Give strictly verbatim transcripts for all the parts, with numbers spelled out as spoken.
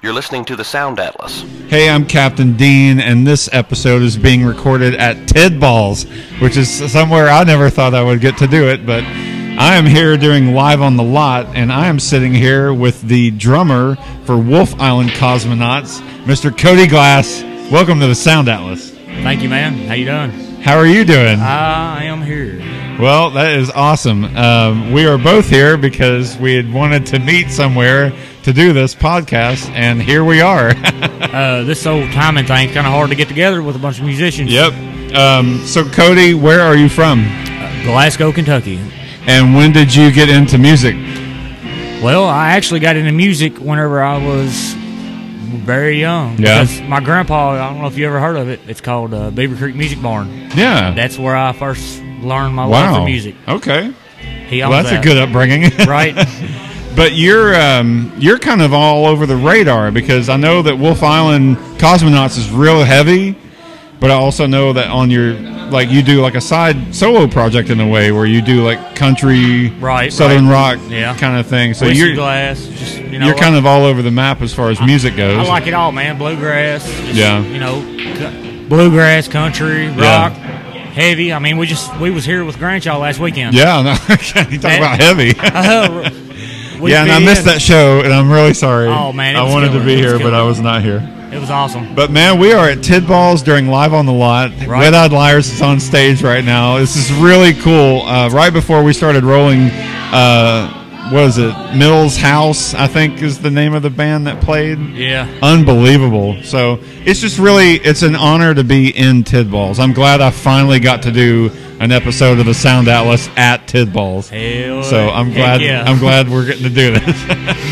You're listening to the Sound Atlas. Hey, I'm Captain Dean, and this episode is being recorded at Tidballs, which is somewhere I never thought I would get to do it, but I am here doing Live on the Lot, and I am sitting here with the drummer for Wolf Island Cosmonauts, Mister Cody Glass. Welcome to the Sound Atlas. Thank you, man. How you doing? How are you doing? I am here. Well, that is awesome. Um, we are both here because we had wanted to meet somewhere to do this podcast, and here we are. uh, this old timing thing's kind of hard to get together with a bunch of musicians. Yep. Um, so, Cody, where are you from? Uh, Glasgow, Kentucky. And when did you get into music? Well, I actually got into music whenever I was very young. Yeah. Because my grandpa, I don't know if you ever heard of it, it's called uh, Beaver Creek Music Barn. Yeah. That's where I first learned my wow. love for music. Okay. He well, that's that. a good upbringing. Right. But you're um, you're kind of all over the radar because I know that Wolf Island Cosmonauts is real heavy, but I also know that on your, like, you do like a side solo project in a way where you do like country, right, southern right. rock yeah. kind of thing. So Whiskey you're glass, just, you know, you're like, kind of all over the map as far as I, music goes. I like it all, man. Bluegrass, just, yeah. you know, cu- bluegrass, country, rock. Yeah. Heavy. I mean, we just we was here with Grandchild last weekend. Yeah, no, you talk about heavy. uh, yeah, and I missed that show, and I'm really sorry. Oh man, I wanted killer. to be here, but I was not here. It was awesome. But man, we are at Tidballs during Live on the Lot. Right. Red Eyed Liars is on stage right now. This is really cool. Uh, right before we started rolling, uh, what is it? Mills House, I think, is the name of the band that played. Yeah. Unbelievable. So it's just really, it's an honor to be in Tidballs. I'm glad I finally got to do an episode of the Sound Atlas at Tidballs. Hell, so I'm glad yeah. I'm glad we're getting to do this.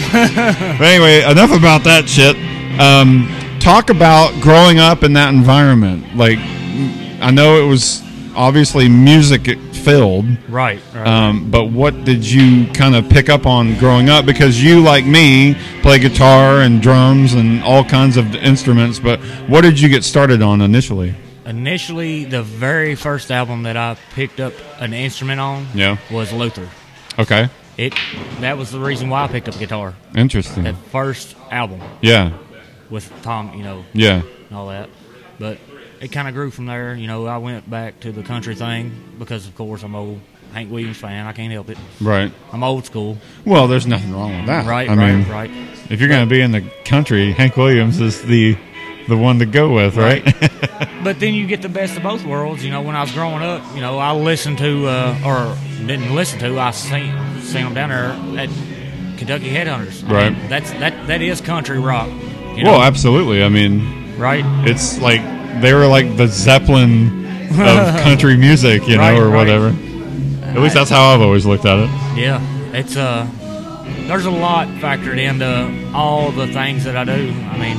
But anyway, enough about that shit. Um, talk about growing up in that environment. Like, I know it was obviously music filled, right, right. Um, but what did you kind of pick up on growing up? Because you, like me, play guitar and drums and all kinds of instruments, but what did you get started on initially? Initially, the very first album that I picked up an instrument on yeah. was Luther. Okay. It that was the reason why I picked up guitar. Interesting. That first album. Yeah. With Tom, you know. Yeah. And all that. But it kind of grew from there. You know, I went back to the country thing because, of course, I'm old Hank Williams fan. I can't help it. Right. I'm old school. Well, there's nothing wrong with that. Right, I right, mean, right. If you're going to be in the country, Hank Williams is the the one to go with, right? right? But then you get the best of both worlds. You know, when I was growing up, you know, I listened to, uh, or didn't listen to, I seen, seen them down there at Kentucky Headhunters. I right. mean, that's that that is country rock. You know? Well, absolutely. I mean, right? It's like they were like the Zeppelin of country music, you know, right, or right. whatever. At least that's how I've always looked at it. Yeah, it's uh, there's a lot factored into all the things that I do. I mean,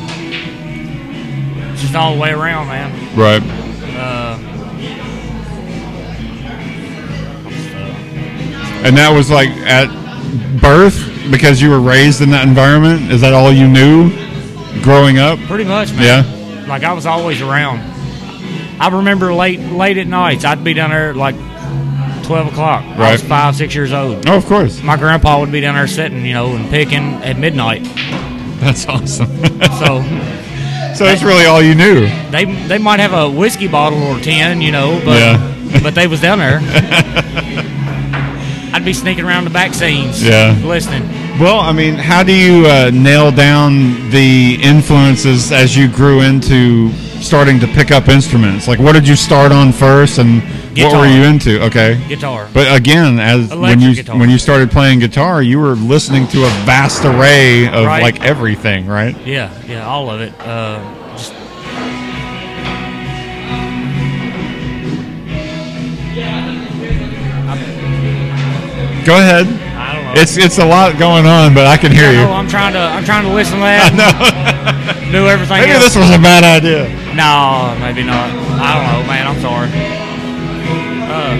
it's just all the way around, man. Right. Uh, and that was like at birth because you were raised in that environment? Is that all you knew growing up? Pretty much, man. Yeah. Like I was always around. I remember late late at nights, I'd be down there at like twelve o'clock. Right. I was five, six years old. Oh, of course. My grandpa would be down there sitting, you know, and picking at midnight. That's awesome. so so that's really all you knew. They they might have a whiskey bottle or ten, you know, but yeah. but they was down there. I'd be sneaking around the back scenes, yeah, listening. Well, I mean, how do you uh, nail down the influences as you grew into starting to pick up instruments? Like, what did you start on first, and guitar. What were you into? Okay, guitar. But again, as Electric when you guitar. when you started playing guitar, you were listening to a vast array of right. like everything, right? Yeah, yeah, all of it. Uh, just Go ahead. I don't know. It's it's a lot going on, but I can hear I you. know, I'm trying to I'm trying to listen to that. I know. Do everything. Maybe else. this was a bad idea. No, maybe not. I don't know, man. I'm sorry. Uh,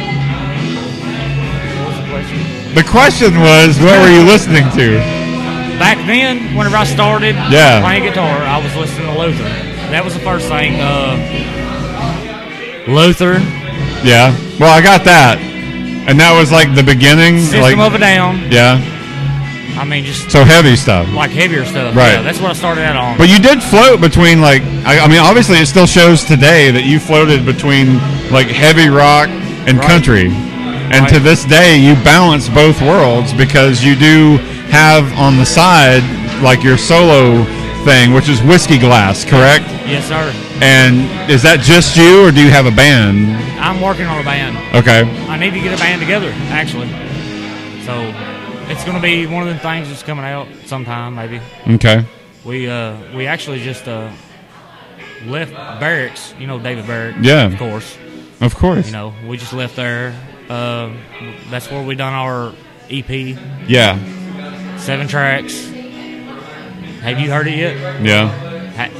what was the question? The question was, what were you listening to? Back then, whenever I started yeah. playing guitar, I was listening to Luther. That was the first thing. Uh, Luther. Yeah. Well, I got that. And that was like the beginning. System like, of a Down. Yeah. I mean, just So heavy stuff. like heavier stuff. Right. Yeah, that's what I started out on. But you did float between, like, I, I mean, obviously it still shows today that you floated between, like, heavy rock and Right. country. And Right. to this day, you balance both worlds because you do have on the side, like, your solo thing, which is Whiskey Glass, correct? Yes, sir. And is that just you, or do you have a band? I'm working on a band. Okay. I need to get a band together, actually. So it's going to be one of the things that's coming out sometime, maybe. Okay. We uh, we actually just uh, left Barracks. You know David Barrett. Yeah. Of course. Of course. You know, we just left there. Uh, that's where we done our E P, Yeah. seven tracks. Have you heard it yet? Yeah. Ha-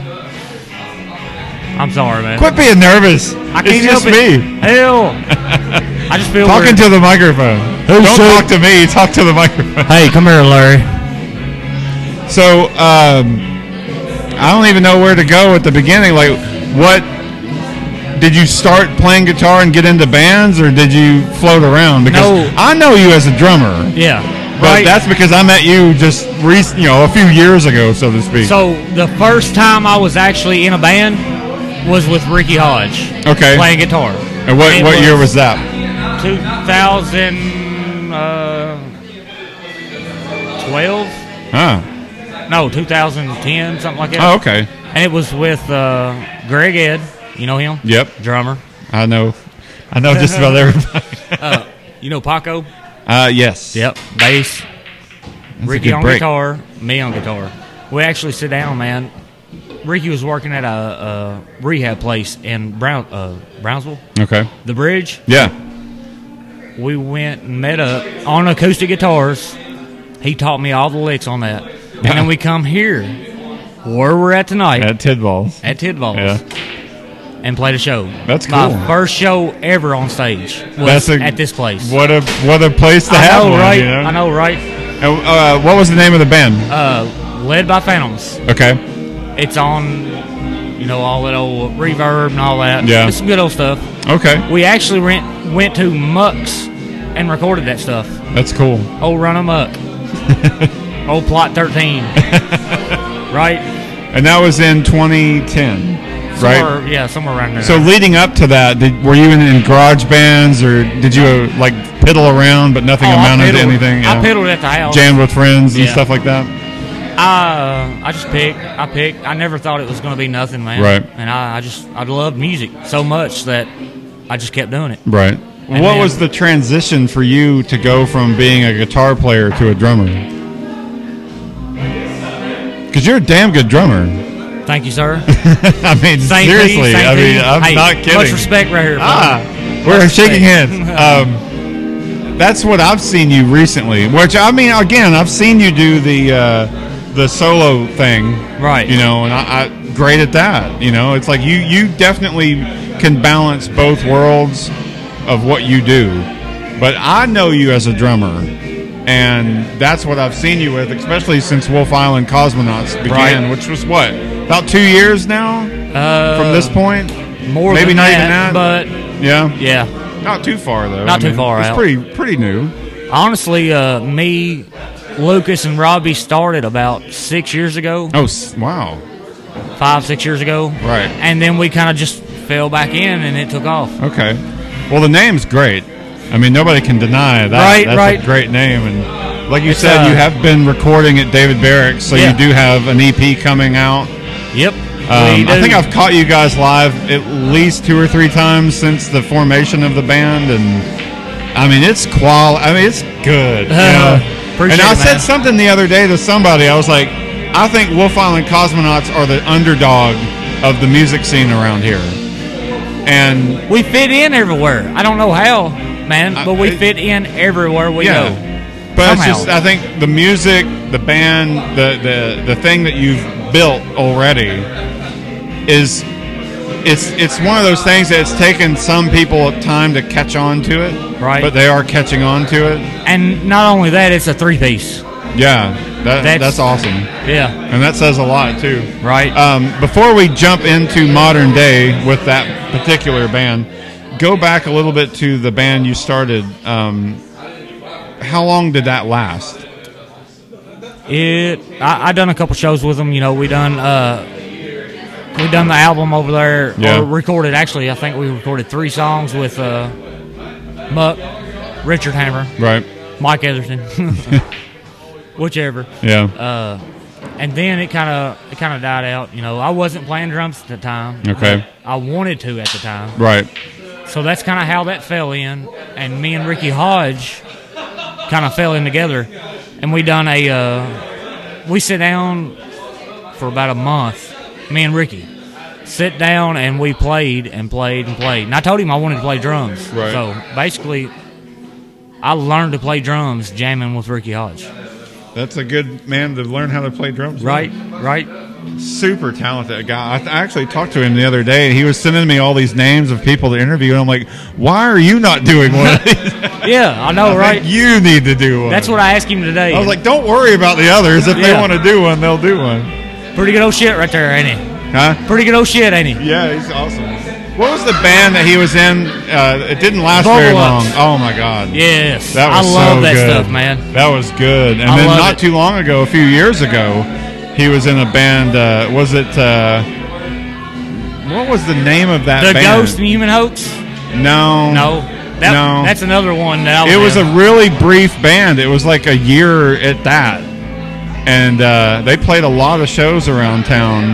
I'm sorry, man. Quit being nervous. I can't it's just help it. me. Hell, I just feel Talking weird. to the microphone. Don't talk to me. Talk to the microphone. Hey, come here, Larry. So, um, I don't even know where to go at the beginning. Like, what did you start playing guitar and get into bands, or did you float around? Because No. I know you as a drummer, Yeah, but right. that's because I met you just rec- you know, a few years ago, so to speak. So the first time I was actually in a band was with Ricky Hodge. Okay. Playing guitar. and what It what year was that? two thousand twelve? Huh. No, two thousand ten, something like that. Oh, okay. And it was with uh, Greg Ed. You know him? Yep. Drummer. I know. I know just about everybody. Uh, you know Paco? Uh, yes. Yep. Bass. That's a Ricky good on break. guitar. Me on guitar. We actually sit down, man. Ricky was working at a, a rehab place in Brown, uh, Brownsville, Okay. the Bridge. Yeah. We went and met up on acoustic guitars. He taught me all the licks on that. And then we come here, where we're at tonight, At Tidballs. at Tidballs, Yeah. and played a show. That's My cool. first show ever on stage was That's a- at this place. What a what a place to I have know, one. right? You know? I know, right? And, uh, what was the name of the band? Uh, led by Phantoms. Okay. It's on, you know, all that old reverb and all that. Yeah. It's some good old stuff. Okay. We actually went, went to Mucks and recorded that stuff. That's cool. Old Run 'em Up. Old Plot thirteen. Right? And that was in twenty ten, right? Somewhere, yeah, somewhere around there. So leading up to that, did, were you in, in garage bands, or did you uh, like piddle around but nothing Oh, I amounted to piddled- anything? I Yeah. piddled at the house. Jammed with friends and Yeah. stuff like that. I, I just picked. I picked. I never thought it was going to be nothing, man. Right. And I, I just, I loved music so much that I just kept doing it. Right. And what then- was the transition for you to go from being a guitar player to a drummer? Because you're a damn good drummer. Thank you, sir. I mean, Same to you, seriously. same I to mean, you. I'm Hey, not kidding. Much respect right here. Ah, brother. we're Much shaking respect. hands. Um, that's what I've seen you recently. Which I mean, again, I've seen you do the uh, the solo thing, Right. You know, and I, I great at that. You know, it's like you you definitely can balance both worlds of what you do. But I know you as a drummer, and that's what I've seen you with, especially since Wolf Island Cosmonauts began, Right. which was what, about two years now Uh, from this point. more maybe than not that, even that. but Yeah. yeah. Not too far though. Not I too mean, far It's out. pretty pretty new. Honestly, uh, me, Lucas, and Robbie started about six years ago, Oh s- wow! five, six years ago. Right. And then we kind of just fell back in, and it took off. Okay. Well, the name's great. I mean, nobody can deny that. Right, That's right. a great name, and like you It's, said, uh, you have been recording at David Barracks, so Yeah. you do have an E P coming out. Yep. Um, we do. I think I've caught you guys live at least two or three times since the formation of the band, and I mean it's qual. I mean it's good. you know? Appreciate and I it, said man. something the other day to somebody. I was like, I think Wolf Island Cosmonauts are the underdog of the music scene around here, and We fit in everywhere. I don't know how, man, I- but we it- fit in everywhere we yeah. go. But Somehow. it's just, I think the music, the band, the, the the thing that you've built already is it's it's one of those things that it's taken some people time to catch on to it, Right. But they are catching on to it. And not only that, it's a three-piece. Yeah, that, that's, That's- awesome, Yeah. and that says a lot too. Right. Um, before we jump into modern day with that particular band, go back a little bit to the band you started. Um, how long did that last? It. I, I done a couple shows with them. You know, we done. Uh, we done the album over there. Yeah. Or recorded. Actually, I think we recorded three songs with uh, Muck, Richard Hammer, Right. Mike Etherton, whichever. Yeah. Uh, and then it kind of it kind of died out. You know, I wasn't playing drums at the time. Okay. I, I wanted to at the time. Right. So that's kind of how that fell in. And me and Ricky Hodge kind of fell in together. And we done a, uh, we sit down for about a month, me and Ricky. Sit down and we played and played and played. And I told him I wanted to play drums. Right. So basically, I learned to play drums jamming with Ricky Hodge. That's a good man to learn how to play drums. Right, right. Super talented guy. I, th- I actually talked to him the other day. He was sending me all these names of people to interview, and I'm like, why are you not doing one of these? Yeah, I know, I right? think you need to do one. That's what I asked him today. I was like, don't worry about the others. If they Yeah. want to do one, they'll do one. Pretty good old shit right there, ain't he? Huh? Pretty good old shit, ain't he? Yeah, he's awesome. What was the band that he was in? Uh, it didn't last very long. Volvolux. Oh, my God. Yes. That was I love so that good. stuff, man. That was good. And I then love not it. too long ago, a few years ago, he was in a band. Uh, was it? Uh, what was the name of that The band? Ghost and Human Hoax? No. No. That, No. That's another one that I was It was in. a really brief band. It was like a year at that. And uh, they played a lot of shows around town.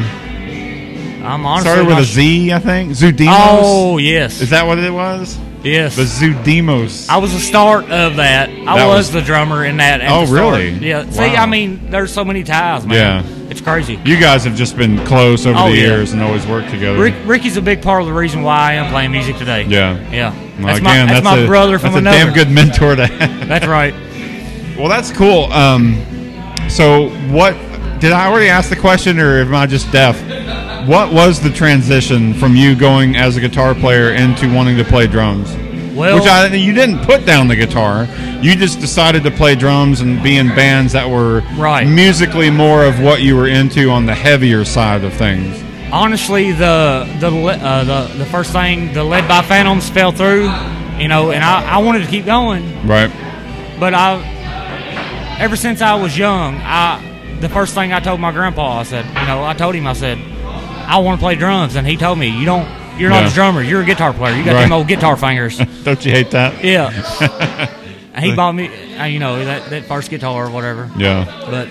I'm honestly Started with not a su- Z, I think. Zoodemos. Oh, yes. Is that what it was? Yes. The Zoodemos. I was the start of that. I That was, was- the drummer in that. at Oh, the start. really? Yeah. See, Wow. I mean, there's so many ties, man. Yeah. It's crazy. You guys have just been close over Oh, the yeah. years and always worked together. Rick, Ricky's a big part of the reason why I am playing music today. Yeah. Yeah. Well, That's again, my, that's my a, brother from that's another. a damn good mentor to have. That's right. Well, that's cool. Um, so, what did I already ask the question, or am I just deaf? What was the transition from you going as a guitar player into wanting to play drums? Well, Which I, you didn't put down the guitar. You just decided to play drums and be in bands that were Right. musically more of what you were into on the heavier side of things. honestly, the the le- uh, the the first thing, the Led by Phantoms fell through, you know, and I, I wanted to keep going, Right. but I, ever since I was young, I the first thing I told my grandpa, I said, you know, I told him, I said, I want to play drums, and he told me, you don't, you're not Yeah. a drummer, you're a guitar player, you got Right. them old guitar fingers. Don't you hate that? Yeah. And he bought me, uh, you know, that, that first guitar or whatever. Yeah. But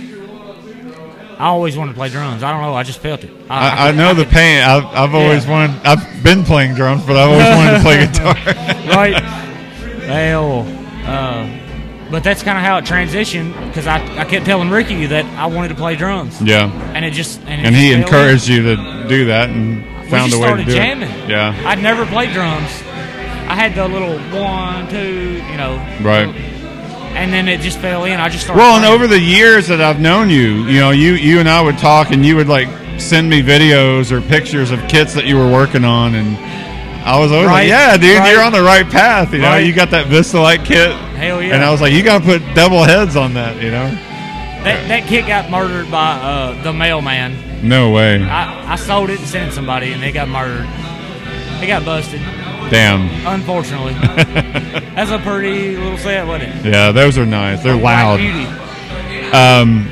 I always wanted to play drums. I don't know. I just felt it. I, I know the could- pain. I've, I've always Yeah. wanted. I've been playing drums, but I've always wanted to play guitar. Right. Well, uh, but that's kind of how it transitioned because I, I kept telling Ricky that I wanted to play drums. Yeah. And it just and, it And he just fell in. encouraged you to do that and We found just a way to started do jamming. it. Yeah. I'd never played drums. I had the little one, two, you know. Right. And then it just fell in. I just started. Well, and playing. over the years that I've known you, you know, you you and I would talk, and you would like send me videos or pictures of kits that you were working on, and I was always Right, like, "Yeah, dude, right. you're on the right path." You know, Right. you got that Vista Light kit, Hell yeah. and I was like, "You got to put double heads on that," you know? that that kid got murdered by uh, the mailman. No way. I, I sold it and sent it to somebody, and they got murdered. They got busted, Damn. unfortunately. That's a pretty little set, wasn't it? Yeah, those are nice. They're Black loud. Beauty. Um,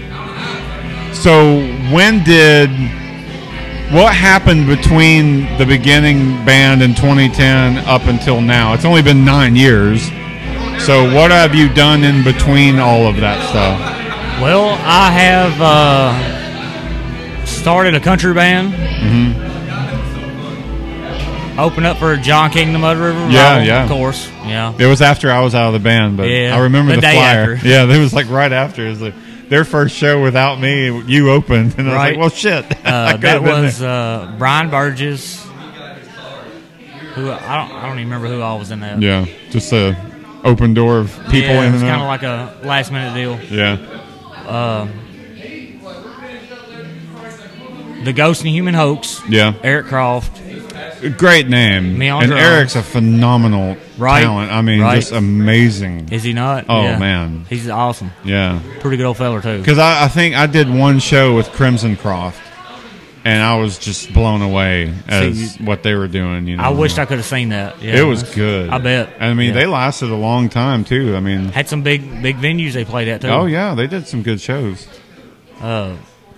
so when did what happened between the beginning band in twenty ten up until now? It's only been nine years. So what have you done in between all of that stuff? Well, I have uh, started a country band. Mm-hmm. Opened up for John King, the Mud River. Yeah, Revival, yeah. Of course, yeah. It was after I was out of the band, but Yeah, I remember the the, day flyer. after. Yeah, it was like right after. It was like their first show without me. You opened, and I was Right. like, "Well, shit." I Uh, could that have been was there. uh, Brian Burgess. Who I don't, I don't even remember who all was in that. Yeah, just a open door of people yeah, in it was and kind of out. like a last minute deal. Yeah. Um, the Ghost and Human Hoax. Yeah. Eric Croft. Great name. Me on and drums. Eric's a phenomenal Right. talent. I mean, Right. just amazing. Is he not? Oh, Yeah. man. He's awesome. Yeah. Pretty good old feller too. Because I, I think I did one show with Crimson Croft, and I was just blown away as See, what they were doing. You know, I wished I could have seen that. Yeah, It was good. I bet. I mean, Yeah. they lasted a long time too. I mean, Had some big big venues they played at too. oh yeah, they did some good shows. Uh,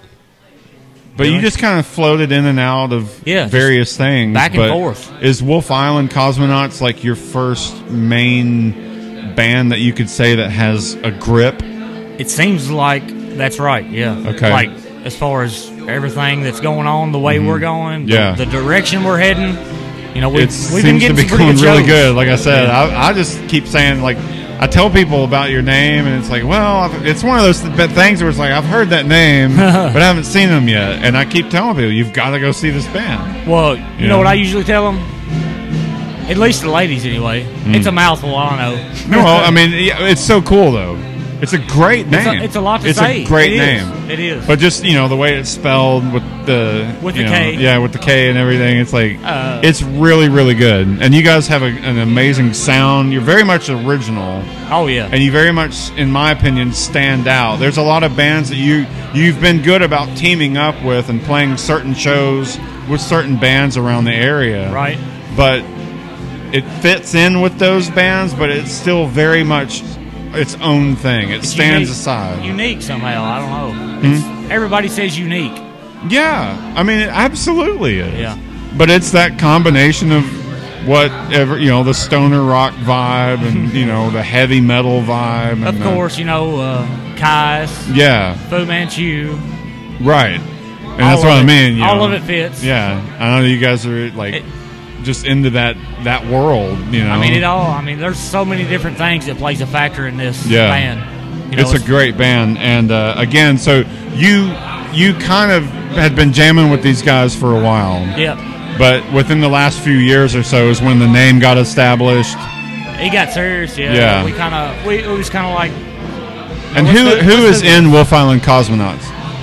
But you Really? just kind of floated in and out of Yeah, just various things. back and but forth. Is Wolf Island Cosmonauts like your first main band that you could say that has a grip? it seems like that's right. Yeah. Okay. Like as far as everything that's going on, the way we're going, the- Yeah. the, direction we're heading. You know, we've, It we've been seems to getting be some pretty going good really shows. good. Like I said, I, I just keep saying, like, I tell people about your name, and it's like, well, I've- it's one of those th- things where it's like, I've heard that name, but I haven't seen them yet. And I keep telling people, you've got to go see this band. Well, you Yeah. know what I usually tell them? At least the ladies, anyway. Hmm. It's a mouthful, I know. No, well, I mean, yeah, it's so cool, though. It's a great It's name. a, it's a lot to it's say. It's a great It is. name. It is. But just, you know, the way it's spelled with the... With you the know, K. Yeah, with the K and everything. It's like, Uh, it's really, really good. And you guys have a, an amazing sound. You're very much original. oh, yeah. And you very much, in my opinion, stand out. There's a lot of bands that you, you've been good about teaming up with and playing certain shows with certain bands around the area. Right. But it fits in with those bands, but it's still very much its own thing. It It's stands unique, aside. Unique somehow. I don't know. Hmm? It's, everybody says unique. Yeah, I mean, it absolutely is. Yeah. But it's that combination of whatever, you know, the stoner rock vibe and, you know, the heavy metal vibe. And Of the- course, you know, uh, Kai's, Yeah, Fu Manchu. right. And all that's of what I it- mean. You all know. of it fits. Yeah, I know you guys are like It- just into that that world. You know, I mean, it all. I mean, there's so many different things that plays a factor in this Yeah. band. You know, it's a great band, and uh, again, so you you kind of had been jamming with these guys for a while, Yep. but within the last few years or so is when the name got established. He got serious. Yeah. Yeah. We kind of. We it was kind of like. And let's who do- who let's is do in Wolf Island Cosmonauts?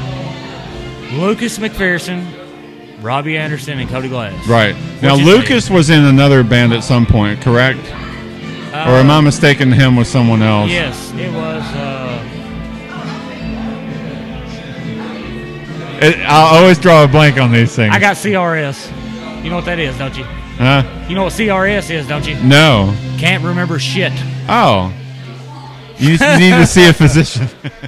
Lucas McPherson, Robbie Anderson, and Cody Glass. Right now, Which is Lucas was in another band at some point, correct? Uh, Or am I mistaken him with someone else? Yes, it was. Uh, It, I always draw a blank on these things. I got C R S. You know what that is, don't you? Huh? You know what C R S is, don't you? No. Can't remember shit. Oh. You need to see a physician.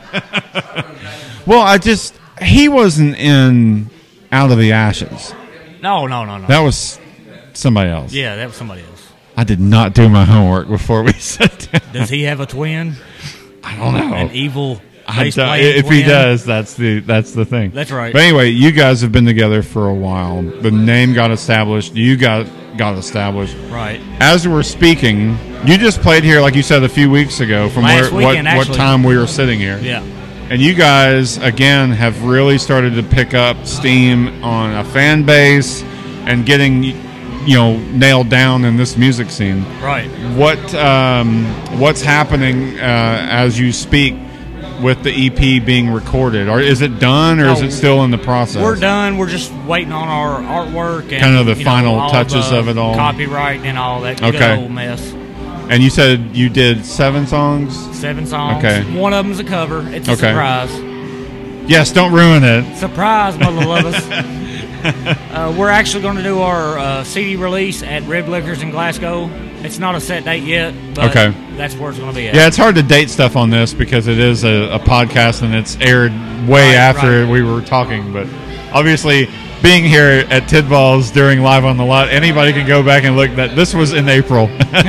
Well, I just he wasn't in Out of the Ashes. No, no, no, no. That was somebody else. Yeah, that was somebody else. I did not do my homework before we sat down. Does he have a twin? I don't know. An evil I bass don't- playing if he twin? does, that's the that's the thing. That's right. But anyway, you guys have been together for a while. The name got established. You got got established. Right. As we're speaking, you just played here, like you said, a few weeks ago. From Last where weekend, what, what actually. time we were sitting here. Yeah. And you guys, again, have really started to pick up steam on a fan base and getting, you know, nailed down in this music scene. Right. What um, what's happening uh, as you speak with the E P being recorded? Or is it done, or is No, it still in the process? We're done. We're just waiting on our artwork and Kind of the you know, final all touches the of it all. copyright and all that good Okay. old mess. And you said you did seven songs. Seven songs. Okay. One of them's a cover. It's a Okay. surprise. Yes, don't ruin it. Surprise, mother lovers. uh, we're actually going to do our uh, C D release at Red Liquors in Glasgow. It's not a set date yet, but Okay. that's where it's going to be at. Yeah, it's hard to date stuff on this because it is a, a podcast and it's aired way Right, after right. we were talking. But obviously, being here at Tidballs during Live on the Lot, anybody can go back and look that this was in April.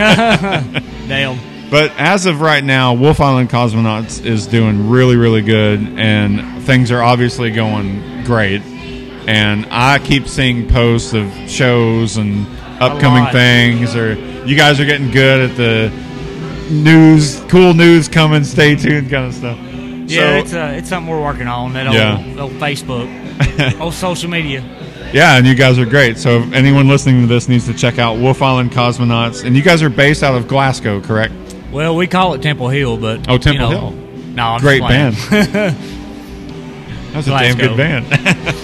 Damn. But as of right now, Wolf Island Cosmonauts is doing really, really good, and things are obviously going great. And I keep seeing posts of shows and upcoming lot. things, or you guys are getting good at the news, cool news coming, stay tuned kind of stuff. Yeah, So- it's uh, it's something we're working on. That old, Yeah. old Facebook, old social media. Yeah, and you guys are great. So if anyone listening to this needs to check out Wolf Island Cosmonauts. And you guys are based out of Glasgow, correct? Well, we call it Temple Hill, but Oh, Temple you know, Hill. No, I'm Great just playing. That's a damn good Glasgow.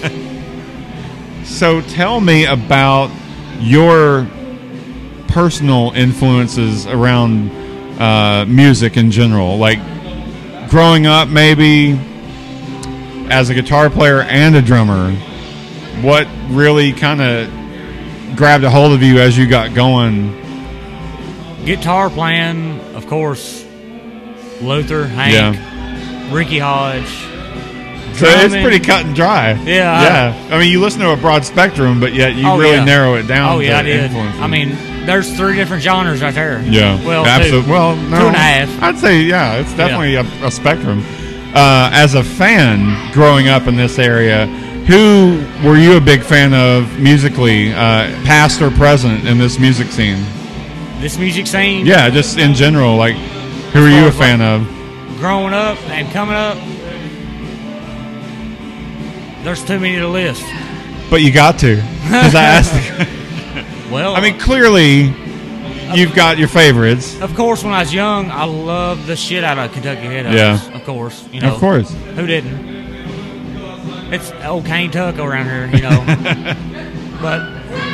band. So tell me about your personal influences around uh, music in general. Like growing up, maybe as a guitar player and a drummer, what really kind of grabbed a hold of you as you got going? Guitar playing, of course. Luther, Hank, Yeah. Ricky Hodge, So it's drumming. pretty cut and dry. Yeah. Yeah. I mean, you listen to a broad spectrum, but yet you Oh, really yeah. narrow it down Oh yeah, to I did. influences. I mean, there's three different genres right there. Yeah. Well, absolutely. two. Well, no, Two and a half. I'd say, yeah, it's definitely a, a spectrum. Uh, as a fan growing up in this area, who were you a big fan of musically, uh, past or present in this music scene? This music scene. Yeah, just in general, like, who are you a fan of? Growing up and coming up, there's too many to list. But you got to, because I asked. Well, I mean, clearly, you've got your favorites. of course, when I was young, I loved the shit out of Kentucky Headhunters. Yeah. Of course, you know. Of course. Who didn't? It's old Cane Tuck around here, you know. But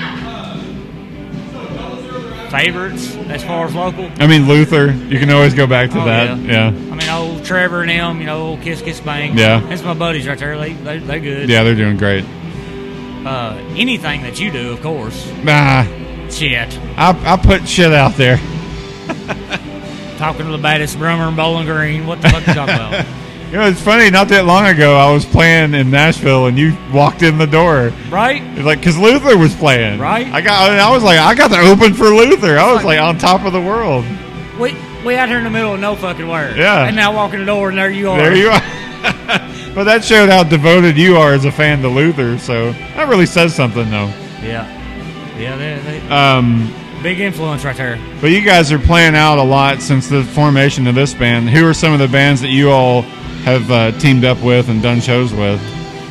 favorites as far as local. I mean, Luther. You can always go back to Oh, that. yeah. Yeah. I mean, old Trevor and them, you know, old Kiss Kiss Bang. Yeah. That's my buddies right there. They they they good. Yeah, they're doing great. Uh, anything that you do, of course. Nah, Shit. I I put shit out there. Talking to the baddest drummer in Bowling Green. What the fuck you talking about? You know, it's funny. Not that long ago, I was playing in Nashville, and you walked in the door. Right? It's like, because Luther was playing. Right. I got. I was like, I got to open for Luther. I was like on top of the world. We we out here in the middle of no fucking where. Yeah. And now walk in the door, and there you are. There you are. But that showed how devoted you are as a fan to Luther. So that really says something, though. Yeah. Yeah. They, they, Um, big influence right there. but you guys are playing out a lot since the formation of this band. Who are some of the bands that you all have uh, teamed up with and done shows with?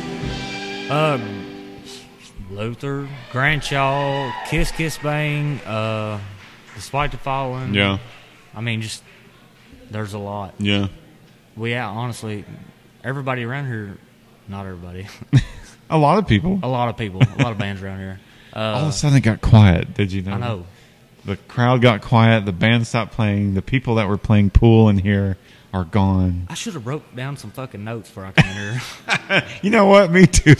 Uh, Luther, Grandshaw, Kiss Kiss Bang, uh, Despite the Fallen. Yeah. I mean, just there's a lot. Yeah. We yeah, honestly, everybody around here, not everybody, A lot of people. a lot of people, a lot of bands around here. Uh, All of a sudden it got quiet. Did you know? I know. The crowd got quiet. The band stopped playing. The people that were playing pool in here are gone. I should have wrote down some fucking notes before I came here. You know what? Me too.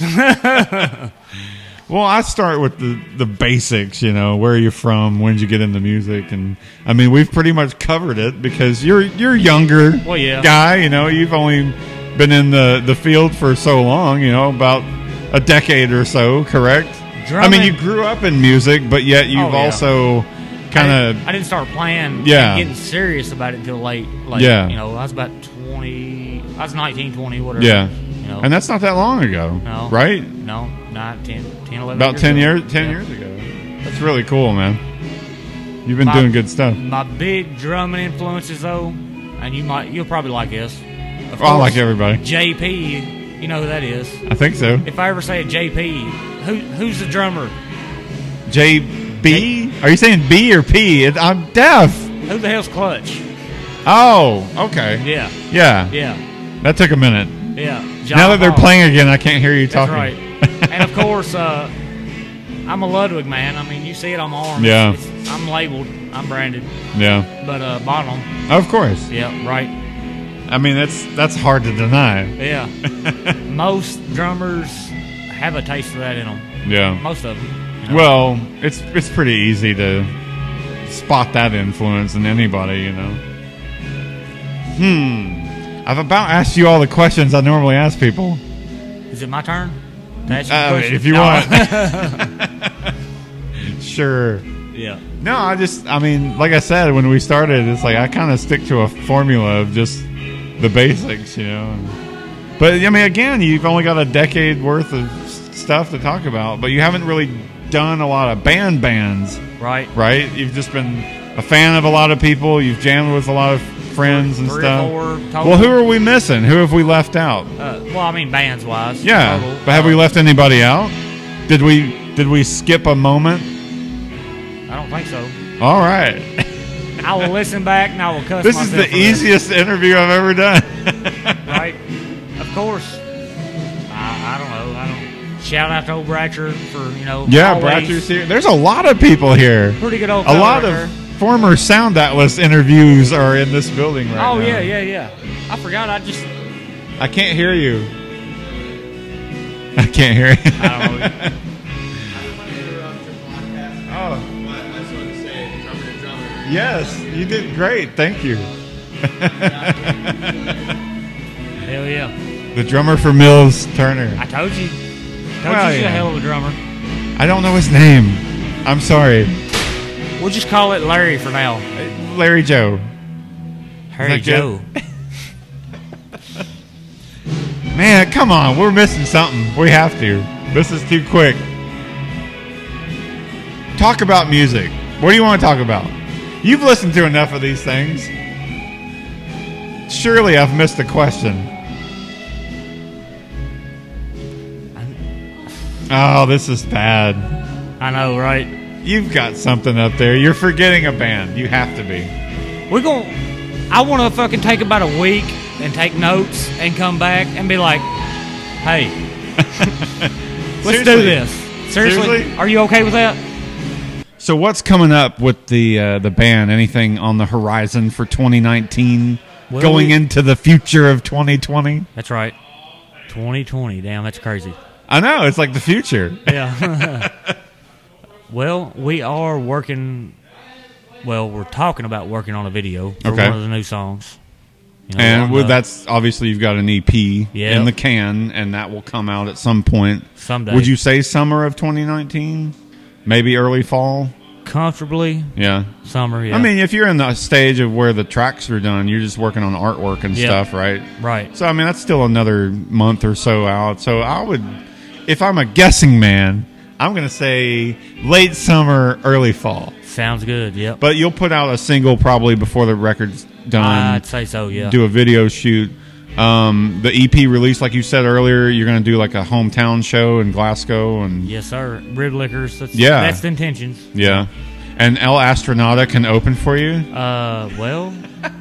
Well, I start with the, the basics, you know, where are you from, when did you get into music, and I mean, we've pretty much covered it because you're you're a younger Well, yeah. guy, you know, you've only been in the, the field for so long, you know, about a decade or so, correct? I mean, Drumming- you grew up in music, but yet you've Oh, yeah. also kind I, of didn't- I didn't start playing Yeah. and getting serious about it until late. Like, Yeah. You know, I was about twenty. I was nineteen, twenty, whatever. yeah, You know, and that's not that long ago, No. right? no, not ten, ten, eleven About ten ago. years, ten Yeah. years ago. That's really cool, man. You've been My- doing good stuff. My big drumming influences, though, and you might, you'll probably like this. Of Oh, I like course, everybody. J P, you know who that is. I think so. If I ever say a J P, who who's the drummer? J B? Are you saying B or P? It, I'm deaf. Who the hell's Clutch? Oh, okay. Yeah, Yeah. yeah, That took a minute. yeah. John Now that they're Paul. playing again, I can't hear you That's talking. right. And of course, uh, I'm a Ludwig man. I mean, you see it on my arm. Yeah. It's, I'm labeled. I'm branded. Yeah. But uh, bottom. Of course. Yeah, right. I mean, that's that's hard to deny. Yeah. Most drummers have a taste of that in them. Yeah. Most of them. you know. Well, it's it's pretty easy to spot that influence in anybody, you know. Hmm. I've about asked you all the questions I normally ask people. Is it my turn? To ask you a Uh, question? if you No. want. Sure. Yeah. No, I just, I mean, like I said, when we started, it's like I kind of stick to a formula of just the basics, you know. But, I mean, again, you've only got a decade worth of s- stuff to talk about, but you haven't really done a lot of band bands, Right. right? You've just been a fan of a lot of people. You've jammed with a lot of friends and Three stuff. or four total. Well, who are we missing? Who have we left out? Uh, well, I mean, bands wise. Yeah, total. but have Uh, we left anybody out? Did we did we skip a moment? I don't think so. All right. I will listen back and I will cuss This is myself the for this. easiest interview I've ever done. Right? Of course. I, I don't know. I don't. Shout out to old Bratcher for, you know. Yeah, always Bratcher's here. There's a lot of people here. Pretty good old A fella lot right of there. former Sound Atlas interviews are in this building right Oh, now. yeah, yeah, yeah. I forgot. I just. I can't hear you. I can't hear you. I don't know. Oh. Yes, you did great. Thank you. Hell yeah. The drummer for Mills Turner. I told you. Told Well, you he's yeah. a hell of a drummer. I don't know his name. I'm sorry. We'll just call it Larry for now. Larry Joe. Harry that Joe. good? Man, come on. We're missing something. We have to. This is too quick. Talk about music. What do you want to talk about? You've listened to enough of these things. Surely I've missed a question. Oh, this is bad. I know, right? You've got something up there. You're forgetting a band. You have to be. We're going I want to fucking take about a week and take notes and come back and be like, hey, let's do Seriously? this. Seriously? Seriously? Are you okay with that? So what's coming up with the uh, the band? Anything on the horizon for twenty nineteen? Well, going we- into the future of twenty twenty? That's right. twenty twenty. Damn, that's crazy. I know. It's like the future. Yeah. Well, we are working. Well, we're talking about working on a video for Okay. one of the new songs. You know, And on with the- that's obviously you've got an E P Yeah. in the can, and that will come out at some point. someday. Would you say summer of twenty nineteen? Maybe early fall? comfortably Yeah. summer? Yeah. I mean, if you're in the stage of where the tracks are done, you're just working on artwork and Yeah. stuff, right? right. So, I mean, that's still another month or so out. So, I would, if I'm a guessing man, I'm going to say late summer, early fall. Sounds good. Yep. But you'll put out a single probably before the record's done. I'd say so. Yeah. Do a video shoot. Um, the E P release, like you said earlier, you're going to do like a hometown show in Glasgow. and Yes, sir. Rib liquors. That's, Yeah. That's the intentions. Yeah. And El Astronauta can open for you. Uh, well,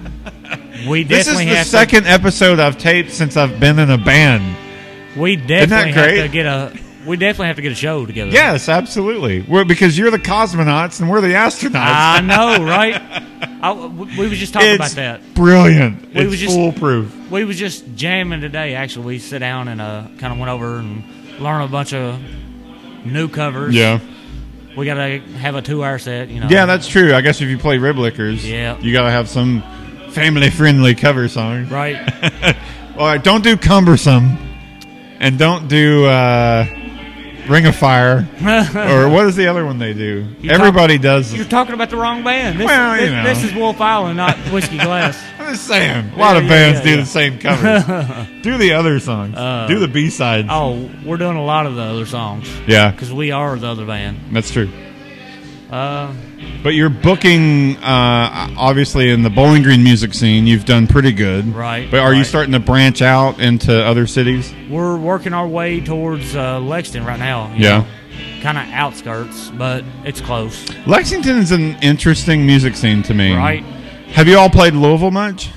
we This is definitely the have second episode I've taped since I've been in a band. to. We definitely have great? to get a. We definitely have to get a show together. Yes, absolutely. We're, because you're the cosmonauts and we're the astronauts. I know, right? I, we we was just talking it's about that. brilliant. We it's was just- foolproof. We was just jamming today. Actually, we sit down and uh, kind of went over and learned a bunch of new covers. Yeah. We gotta have a two-hour set. You know. Yeah, that's true. I guess if you play Rib Lickers, Yeah. you got to have some family-friendly cover songs. right. All right, don't do Cumbersome. And don't do uh, Ring of Fire. Or what is the other one they do? You Everybody does. You're talking about the wrong band. This, Well, you this, know. this is Wolf Island, not Whiskey Glass. I'm just saying. A lot Yeah, of yeah, bands yeah, do yeah. the same covers. Do the other songs. Uh, do the B-sides. Oh, we're doing a lot of the other songs Yeah, because we are the other band. that's true. Uh, But you're booking, uh, obviously, in the Bowling Green music scene. You've done pretty good. Right, But are you right. starting to branch out into other cities? we're working our way towards uh, Lexington right now. Yeah. Kind of outskirts, but it's close. Lexington is an interesting music scene to me. Right? Have you all played Louisville much?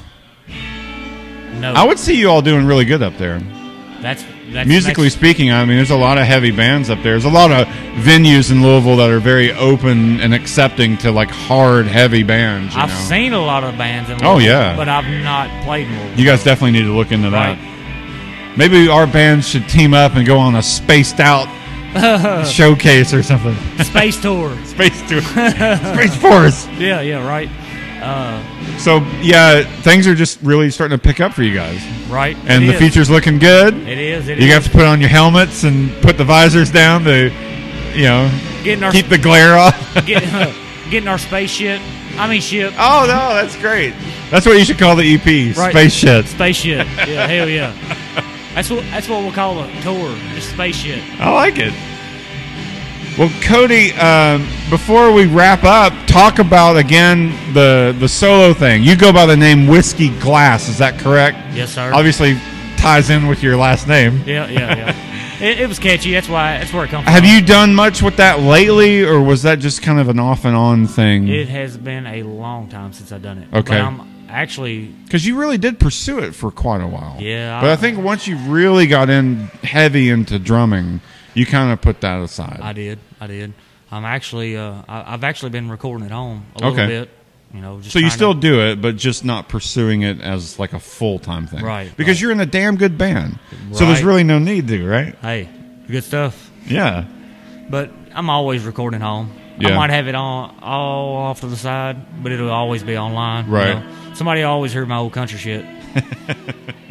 No, I would see you all doing really good up there. that's, that's Musically that's, speaking, I mean, there's a lot of heavy bands up there. There's a lot of venues in Louisville that are very open and accepting to like hard, heavy bands. You I've know? seen a lot of bands in Oh, Louisville, yeah. but I've not played in Louisville. You guys definitely need to look into Right. that. Maybe our bands should team up and go on a spaced out showcase or something. Space tour. Space tour. Space Force. Yeah, yeah, right. Uh, So, yeah, things are just really starting to pick up for you guys. right. And It the is. future's looking good. It is. It You is. have to put on your helmets and put the visors down to, you know, getting our keep the glare off. get, uh, getting our space shit. I mean ship. Oh, no, that's great. That's what you should call the E P, Right. Space Shit. Space shit. Yeah, hell yeah. That's what that's what we'll call a tour. Just space shit. I like it. Well, Cody, um, before we wrap up, talk about, again, the, the solo thing. You go by the name Whiskey Glass, is that correct? Yes, sir. Obviously ties in with your last name. Yeah, yeah, yeah. it, it was catchy. That's why. That's where it comes from. Have you done much with that lately, or was that just kind of an off and on thing? It has been a long time since I've done it. Okay. But I'm actually. Because you really did pursue it for quite a while. Yeah, But I, I- think once you really got in heavy into drumming, you kind of put that aside. I did. I did. I'm actually. Uh, I, I've actually been recording at home a little Okay. bit. You know. Just So you trying still to- do it, but just not pursuing it as like a full-time thing. Right, Because right. you're in a damn good band. So there's Right. really no need to, right? Hey, good stuff. Yeah. But I'm always recording home. Yeah. I might have it on all off to the side, but it'll always be online. you Right. know. Somebody always heard my old country shit.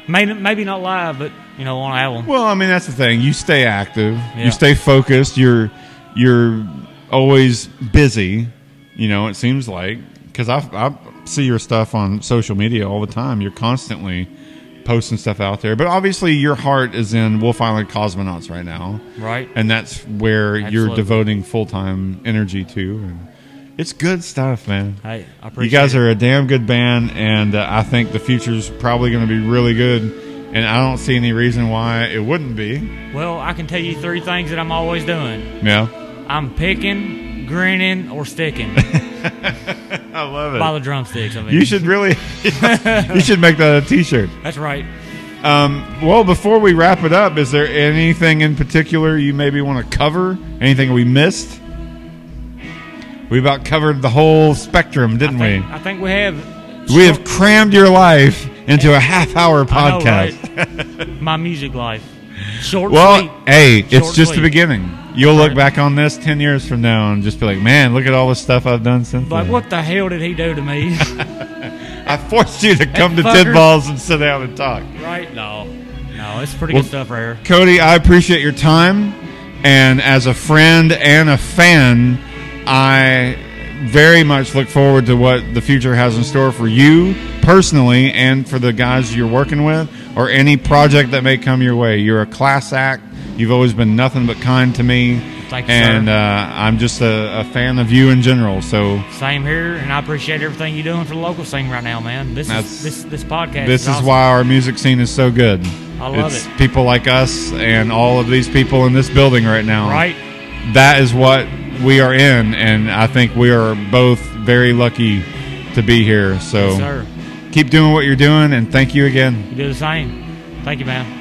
Maybe, maybe not live, but you know, on an album. Well, I mean, that's the thing. You stay active. Yeah. You stay focused. You're you're always busy. You know, it seems like, because I I see your stuff on social media all the time. You're constantly posting stuff out there. But obviously, your heart is in Wolf Island Cosmonauts right now, Right. and that's where Absolutely. you're devoting full time energy to. And it's good stuff, man. Hey, I appreciate You guys it. are a damn good band, and uh, I think the future's probably going to be really good. And I don't see any reason why it wouldn't be. Well, I can tell you three things that I'm always doing. Yeah, I'm picking, grinning, or sticking I love it. by the drumsticks. I mean. You should really, you should make that a T-shirt. That's right. Um, well, before we wrap it up, is there anything in particular you maybe want to cover? Anything we missed? We about covered the whole spectrum, didn't I think, we? I think we have. We have crammed your life into a half-hour I know, podcast. right? My music life. Short, Well, sweet. hey, it's Short, just the sweet. beginning. You'll look Right. back on this ten years from now and just be like, man, look at all the stuff I've done since Like, then. what the hell did he do to me? I forced you to come to fucker. Tid Balls and sit down and talk. Right? No. No, it's pretty Well, good stuff right here. Cody, I appreciate your time. And as a friend and a fan, I very much look forward to what the future has in store for you personally and for the guys you're working with, or any project that may come your way. You're a class act. You've always been nothing but kind to me. Thank you, and sir. uh, I'm just a, a fan of you in general. So Same here, and I appreciate everything you're doing for the local scene right now, man. This That's- is this this podcast. this is awesome. why our music scene is so good. I love it's it. people like us and all of these people in this building right now. Right? That is what we are in, and I think we are both very lucky to be here. So Yes, sir. keep doing what you're doing, and thank you again. You do the same. Thank you, man.